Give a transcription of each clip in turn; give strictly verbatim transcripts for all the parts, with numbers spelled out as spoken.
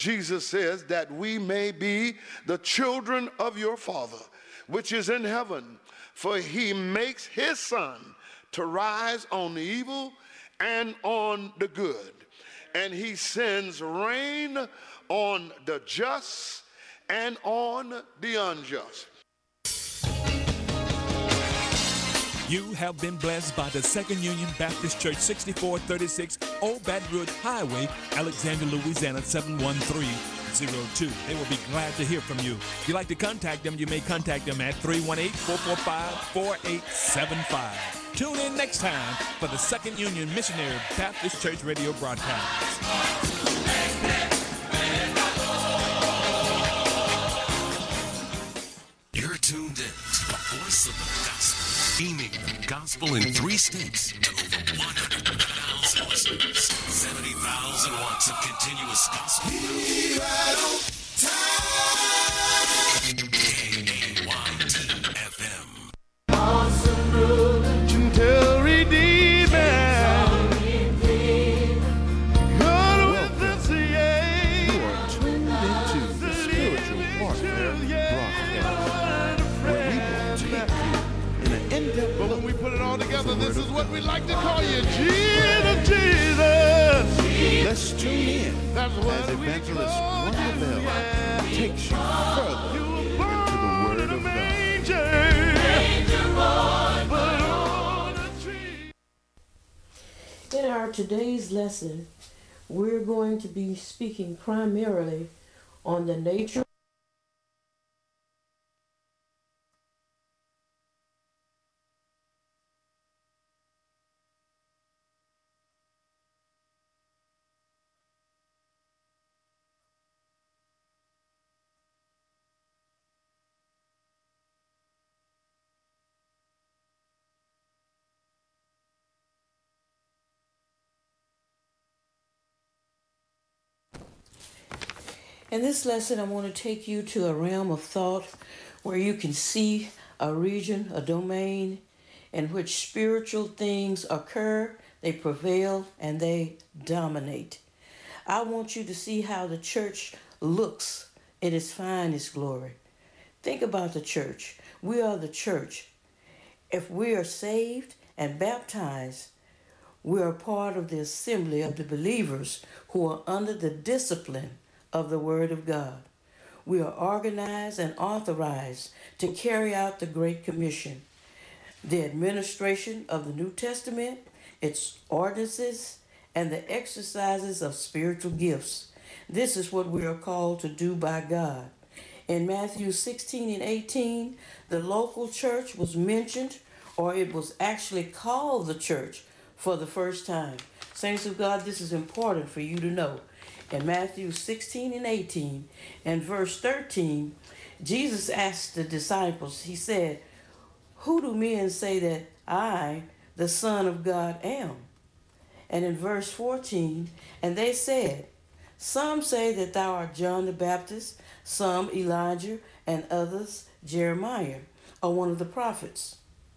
Jesus says that we may be the children of your Father, which is in heaven. For he makes his sun to rise on the evil and on the good. And he sends rain on the just and on the unjust. You have been blessed by the Second Union Baptist Church, sixty-four thirty-six Old Baton Rouge Highway, Alexandria, Louisiana, seven one three zero two. They will be glad to hear from you. If you'd like to contact them, you may contact them at three one eight, four four five, four eight seven five. Tune in next time for the Second Union Missionary Baptist Church radio broadcast. You're tuned in to the voice of the gospel, beaming the gospel in three states to over one hundred thousand listeners. seventy thousand watts of continuous gospel. K A Y T F M. Awesome ruler, gentle redeemer. God with us, yeah. You are tuned into the Spiritual Warfare broadcast, where we will take you in an in-depth But look. when we put it all together, at the this Word is of what God. we like to call you. Jesus, Jesus. Let's tune in That's what as we Evangelist call Wanda you, Bell yeah. takes you further You were into born the in Word a of God. manger, but on a tree. In our today's lesson, we're going to be speaking primarily on the nature In this lesson, I want to take you to a realm of thought where you can see a region, a domain in which spiritual things occur, they prevail, and they dominate. I want you to see how the church looks in its finest glory. Think about the church. We are the church. If we are saved and baptized, we are part of the assembly of the believers who are under the discipline of the Word of God. We are organized and authorized to carry out the Great Commission, the administration of the New Testament, its ordinances, and the exercises of spiritual gifts. This is what we are called to do by God. In Matthew sixteen and eighteen, the local church was mentioned, or it was actually called the church for the first time. Saints of God, this is important for you to know. In Matthew sixteen and eighteen and verse thirteen, Jesus asked the disciples, he said, "Who do men say that I, the Son of God, am?" And in verse fourteen, and they said, "Some say that thou art John the Baptist, some Elijah, and others Jeremiah, or one of the prophets."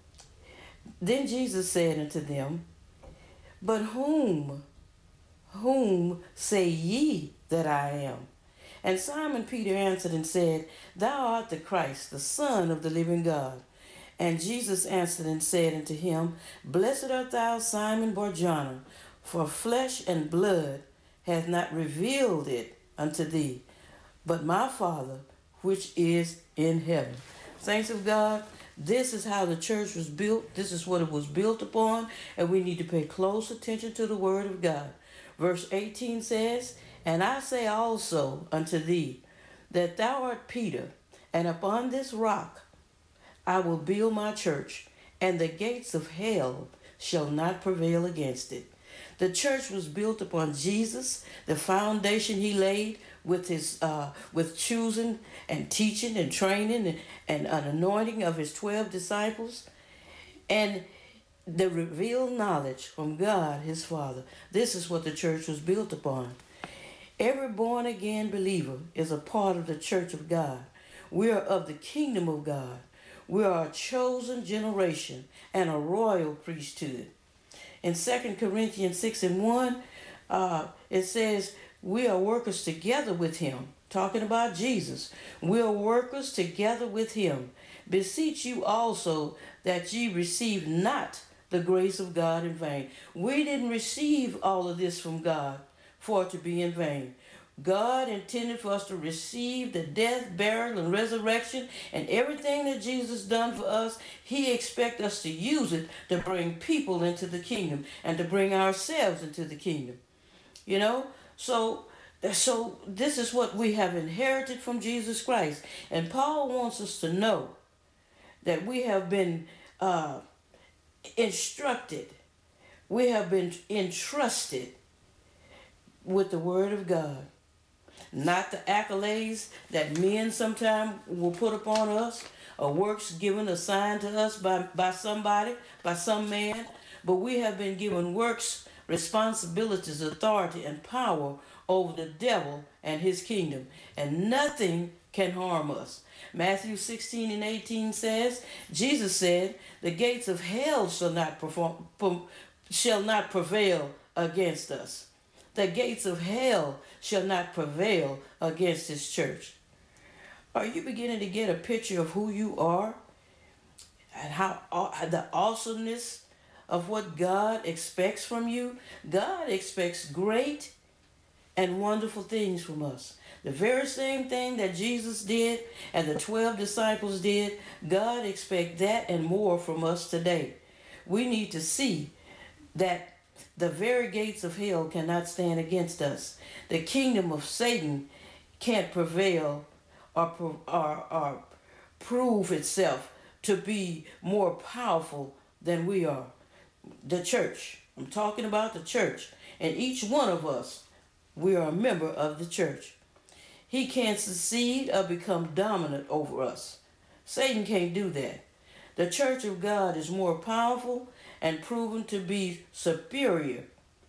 Then Jesus said unto them, "But whom, whom say ye that I am?" And Simon Peter answered and said, "Thou art the Christ, the Son of the living God." And Jesus answered and said unto him, "Blessed art thou, Simon Barjona, for flesh and blood hath not revealed it unto thee, but my Father which is in heaven." Saints of God, this is how the church was built. This is what it was built upon, and we need to pay close attention to the Word of God. Verse eighteen says, "And I say also unto thee, that thou art Peter, and upon this rock I will build my church, and the gates of hell shall not prevail against it." The church was built upon Jesus, the foundation he laid with his uh, with choosing and teaching and training and, and an anointing of his twelve disciples, and the revealed knowledge from God his Father. This is what the church was built upon. Every born again believer is a part of the church of God. We are of the kingdom of God. We are a chosen generation and a royal priesthood. In Second Corinthians six and one, uh, it says, We are workers together with him. Talking about Jesus. We are workers together with him. Beseech you also that ye receive not the grace of God in vain. We didn't receive all of this from God for it to be in vain. God intended for us to receive the death, burial, and resurrection, and everything that Jesus done for us. He expects us to use it to bring people into the kingdom and to bring ourselves into the kingdom. You know? So, so this is what we have inherited from Jesus Christ. And Paul wants us to know that we have been uh, instructed, we have been entrusted with the Word of God. Not the accolades that men sometimes will put upon us, or works given, assigned to us by, by somebody, by some man, but we have been given works, responsibilities, authority, and power over the devil and his kingdom, and nothing can harm us. Matthew sixteen and eighteen says, Jesus said, the gates of hell shall not perform, shall not prevail against us. The gates of hell shall not prevail against his church. Are you beginning to get a picture of who you are and how uh, the awesomeness of what God expects from you? God expects great and wonderful things from us. The very same thing that Jesus did and the twelve disciples did, God expects that and more from us today. We need to see that the very gates of hell cannot stand against us. The kingdom of Satan can't prevail or, or, or prove itself to be more powerful than we are. The church. I'm talking about the church. And each one of us, we are a member of the church. He can't succeed or become dominant over us. Satan can't do that. The church of God is more powerful and proven to be superior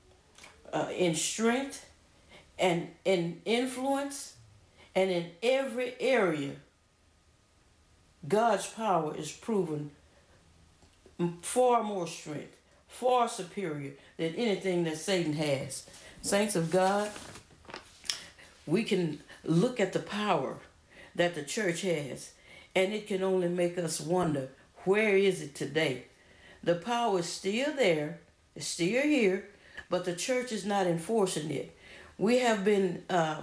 uh, in strength and in influence, and in every area. God's power is proven far more strength, far superior than anything that Satan has. Saints of God, we can look at the power that the church has, and it can only make us wonder, where is it today? The power is still there, it's still here, but the church is not enforcing it. We have been uh,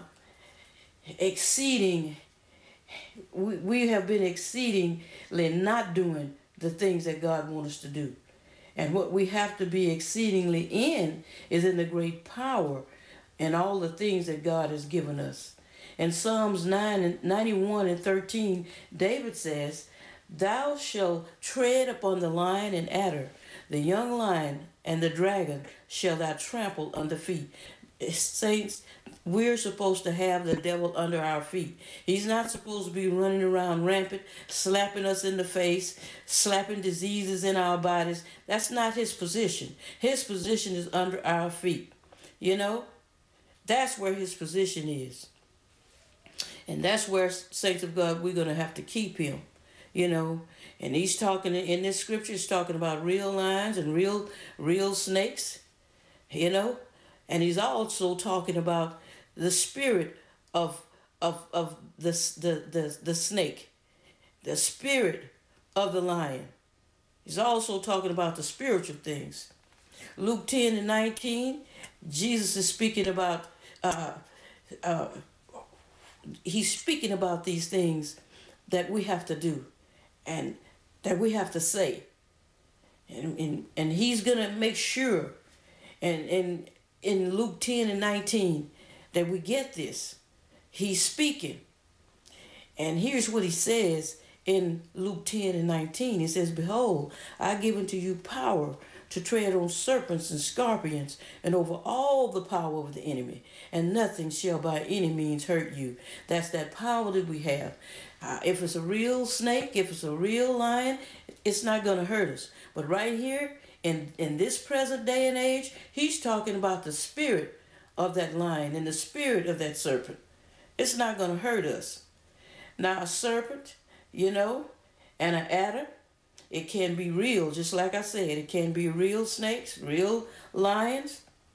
exceeding, we, we have been exceedingly not doing the things that God wants us to do. And what we have to be exceedingly in is in the great power and all the things that God has given us. In Psalms nine and ninety-one and thirteen, David says, thou shalt tread upon the lion and adder, the young lion and the dragon shall thou trample under feet. Saints, we're supposed to have the devil under our feet. He's not supposed to be running around rampant, slapping us in the face, slapping diseases in our bodies. That's not his position. His position is under our feet. You know, that's where his position is. And that's where, saints of God, we're going to have to keep him. You know, and he's talking in this scripture, he's talking about real lions and real real snakes, you know, and he's also talking about the spirit of of of the the the, the snake, the spirit of the lion. He's also talking about the spiritual things. Luke ten and nineteen, Jesus is speaking about uh, uh, he's speaking about these things that we have to do. And that we have to say. And, and, and he's going to make sure, and, and in Luke ten and nineteen, that we get this. He's speaking. And here's what he says in Luke ten and nineteen. He says, behold, I give unto you power to tread on serpents and scorpions and over all the power of the enemy, and nothing shall by any means hurt you. That's that power that we have. Uh, if it's a real snake, if it's a real lion, it's not going to hurt us. But right here, in, in this present day and age, he's talking about the spirit of that lion and the spirit of that serpent. It's not going to hurt us. Now, a serpent, you know, and an adder, it can be real, just like I said. It can be real snakes, real lions,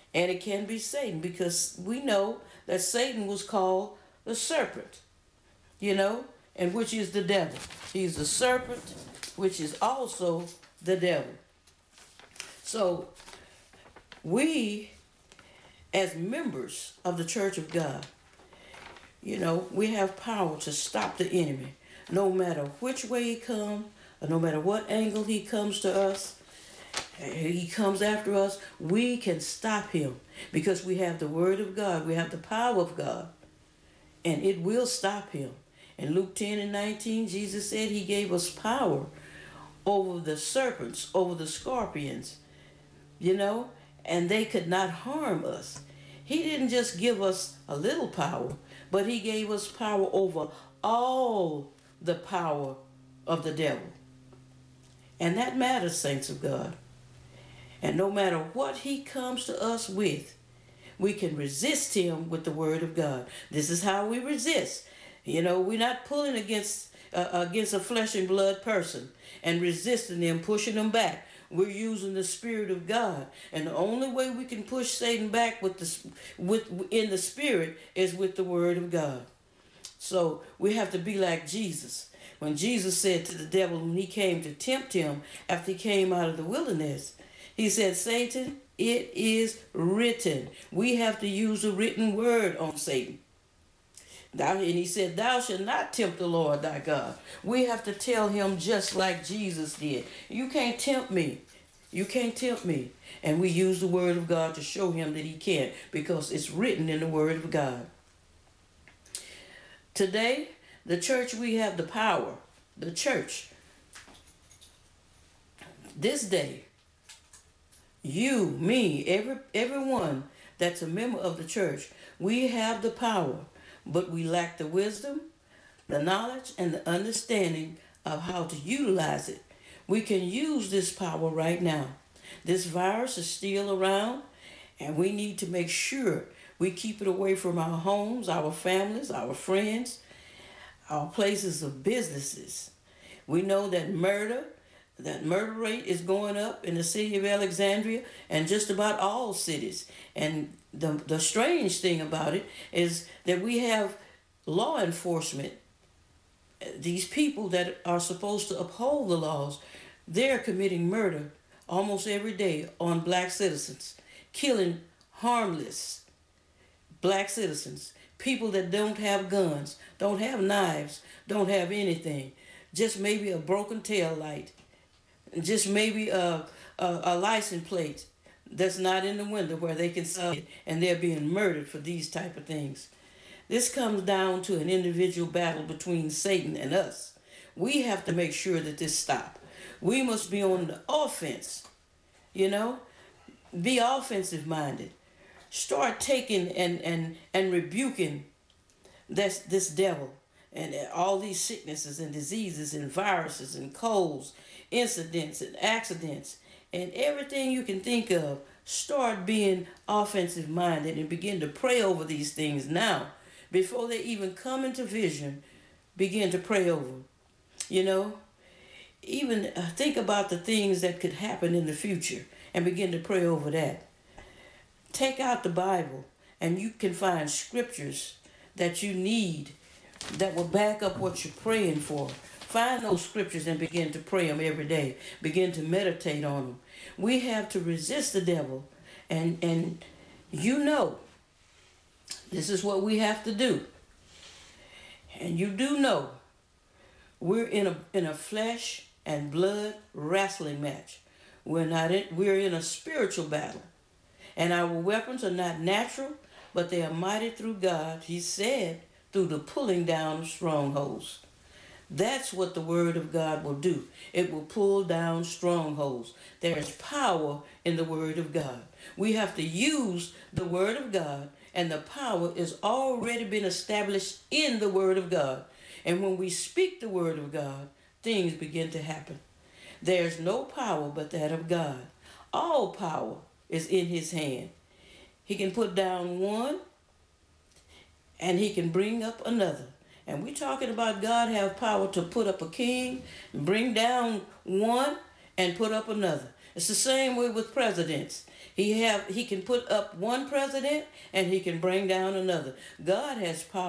And it can be Satan because we know that Satan was called the serpent, you know, and which is the devil. He's the serpent, which is also the devil. So we, as members of the Church of God, you know, we have power to stop the enemy, no matter which way he comes, or no matter what angle he comes to us. He comes after us, we can stop him because we have the word of God. We have the power of God, and it will stop him. In Luke ten and nineteen, Jesus said he gave us power over the serpents, over the scorpions, you know, and they could not harm us. He didn't just give us a little power, but he gave us power over all the power of the devil. And that matters, saints of God. And no matter what he comes to us with, we can resist him with the word of God. This is how we resist. You know, we're not pulling against uh, against a flesh and blood person and resisting them, pushing them back. We're using the Spirit of God, and the only way we can push Satan back with the with in the Spirit is with the Word of God. So we have to be like Jesus. When Jesus said to the devil when he came to tempt him after he came out of the wilderness, he said, "Satan, it is written." We have to use the written word on Satan. Thou, and he said, "Thou shalt not tempt the Lord thy God." We have to tell him just like Jesus did. You can't tempt me. You can't tempt me. And we use the word of God to show him that he can't, because it's written in the word of God. Today, the church, we have the power. The church. This day, you, me, every everyone that's a member of the church, we have the power. But we lack the wisdom, the knowledge, and the understanding of how to utilize it. We can use this power right now. This virus is still around, and we need to make sure we keep it away from our homes, our families, our friends, our places of businesses. We know that murder, that murder rate is going up in the city of Alexandria and just about all cities. And the, the strange thing about it is that we have law enforcement, these people that are supposed to uphold the laws, they're committing murder almost every day on black citizens, killing harmless black citizens, people that don't have guns, don't have knives, don't have anything, just maybe a broken tail light, just maybe a, a, a license plate that's not in the window where they can see it, and they're being murdered for these type of things. This comes down to an individual battle between Satan and us. We have to make sure that this stops. We must be on the offense, you know, be offensive minded. Start taking and, and, and rebuking this, this devil and all these sicknesses and diseases and viruses and colds, incidents and accidents, and everything you can think of. Start being offensive minded and begin to pray over these things now. Before they even come into vision, begin to pray over them. You know, even think about the things that could happen in the future and begin to pray over that. Take out the Bible and you can find scriptures that you need that will back up what you're praying for. Find those scriptures and begin to pray them every day. Begin to meditate on them. We have to resist the devil. And, and you know, this is what we have to do. And you do know, we're in a, in a flesh and blood wrestling match. We're not in, we're in a spiritual battle. And our weapons are not natural, but they are mighty through God, he said, through the pulling down of strongholds. That's what the word of God will do. It will pull down strongholds. There is power in the word of God. We have to use the word of God, and the power has already been established in the word of God. And when we speak the word of God, things begin to happen. There's no power but that of God. All power is in his hand. He can put down one, and he can bring up another. And we're talking about God have power to put up a king, bring down one, and put up another. It's the same way with presidents. He have he can put up one president and he can bring down another. God has power.